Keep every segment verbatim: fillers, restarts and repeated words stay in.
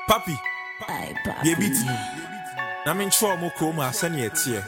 Papi, Aye, papi. ye beat me. Na me ntro mo kro mo asane etie.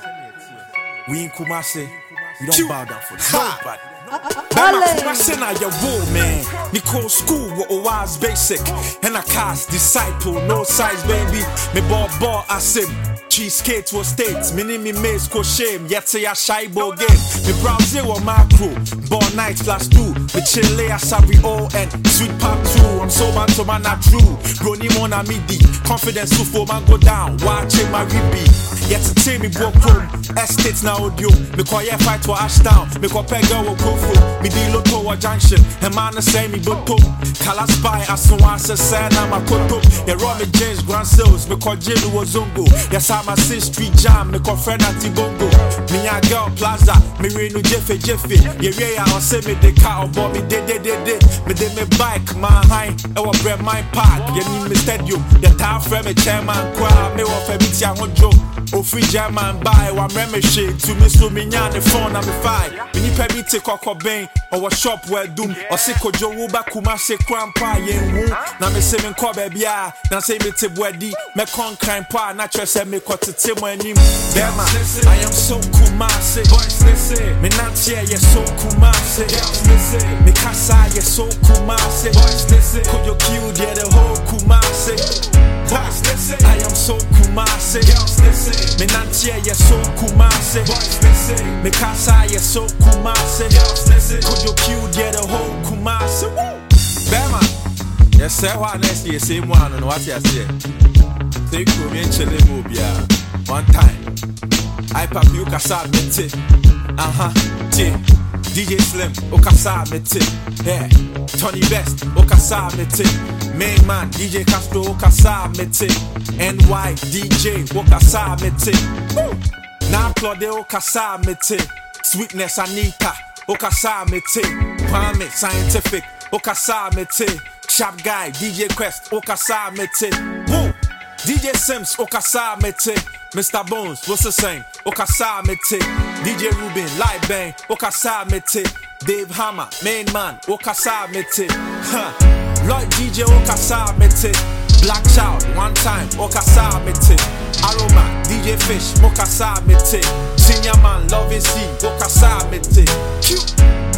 We in Kumasi, we don't bow down for nobody. Man, I say now your wall, man. Nicole school, what was basic. And I cast disciple, no size, baby. Me ball ball, I sim. Cheesecake was states, mini me maze ko shame. Yet say I shy ball game. Me brown zero macro, ball night plus two. Me chile, I sabi all and sweet pop two. I'm so bad to man not true. Brony mona midi, confidence to for man go down. Watching my repeat. Yet to tell me broke home. Estates now audio. Me call ya fight for Ashtown. Me call pega will go for. Me deal to a junction. And man say me boto. Kala spy as no one says I'm a koto. Ya Romy James Grand Sales. Me call Jilu Wazongo. Yes I'm a six street jam. Me call friend at Tibongo. Me a girl plaza. Me reno Jeffy Jeffy. Ye rea or say me the car or boy me de de de de. Me de me bike my high. I will bread my park. Ye need me stadium. Ye town friend me chairman crowd. Me want for me tia one joke. O free German buy one remedy shit to me so me nya the phone na me five. Me ni pe bi take kokobin or shop where doom or say kojo wo ba Kumasi krampa yen wu na me say me ko baby a na say me te boadi me kon crime pa na tre say me ko tete mo anim Bema I am so Kumasi boys listen me not here ye so Kumasi listen me kasa ye so Kumasi boys listen kojo kill the the whole Kumasi boys listen I am so Kumasi listen me nantie ye so Kumasi me kasa ye so Kumasi could you kill the whole Kumasi Bema yes say what next year same one and what you say say come in chile mobia one time I papi you kasa mete aha t D J Slim o kasa mete yeah Tony Best o kasa mete main man D J Castro o kasa mete N Y D J o kasa mete now Claude o kasa mete Sweetness Anita o kasa mete Kwame Scientific o kasa mete Sharp Guy D J Quest o kasa mete woo D J Sims o kasa mete Mister Bones what's the same o kasa mete D J Ruben Light Bang o kasa mete Dave Hammer main man o kasa mete huh Lloyd D J o kasa mete Black Child one time o kasa mete Aroma D J Fish o kasa mete Senior man Loving C o kasa mete Cute